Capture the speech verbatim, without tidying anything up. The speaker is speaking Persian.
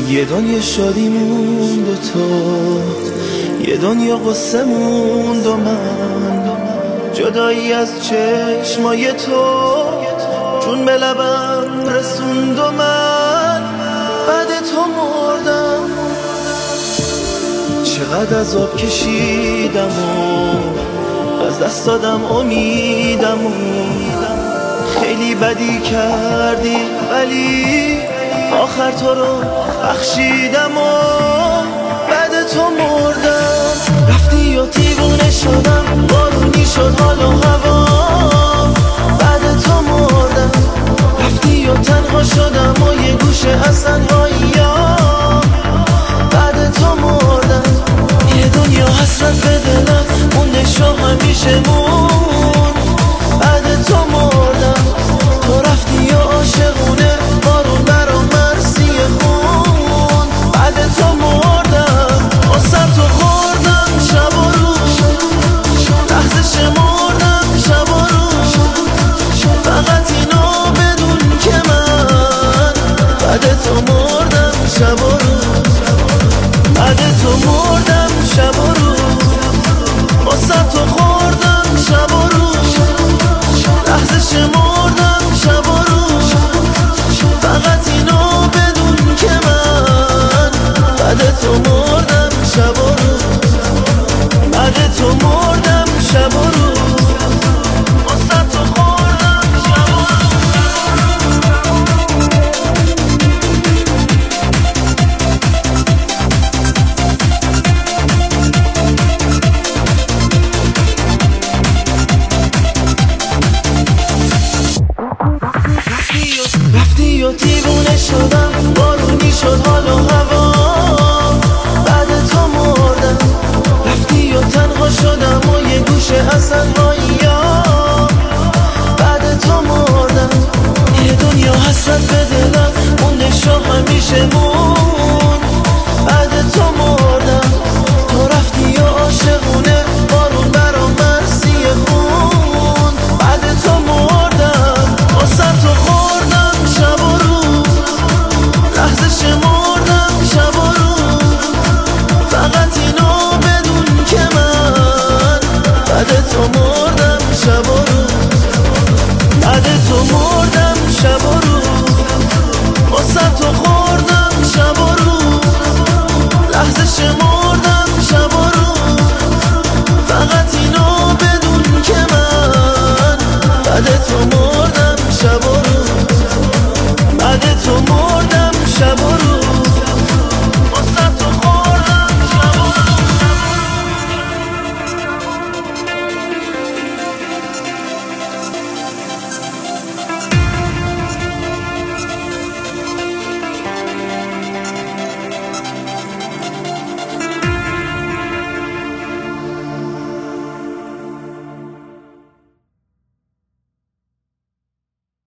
یه دنیا شادی موند و تو، یه دنیا قصه موند و من، جدایی از چشمای تو جون به لبم رسوند و من بعد تو مردم. چقدر عذاب کشیدم و از دست دادم امیدم و خیلی بدی کردی ولی آخر تو رو بخشیدم و بعد تو مردم. رفتی و دیوونه شدم، بارونی شد حال و هوا بعد تو مردم. رفتی و تنها شدم و یه گوشه از تنهایی بعد تو مردم. یه دنیا حسرت به دلم مونده شو همیشه موند بعد تو مردم. تو رفتی و عاشقونه بارون برام مرسی خون بعد تو مردم. آسر تو خوردم شب و روز، لحظه شمردم شب و روز، فقط اینو بدون که من بعد تو مردم شب و روز، بعد تو مردم شب و روز. آسر تو خوردم شب و روز، لحظه شمردم شب و روز، فقط اینو بدون که من بعد تو مردم شب و روز، بعد تو مردم شب و روز. واسه تو خوردم شب و رفتی و دیوونه شدم، بارونی شد حال و هوا بعد تو مردم. رفتی و تنها شدم و یه گوشه از تنهایی بعد تو مردم. یه دنیا حسرت به دلم مونده شو همیشه موند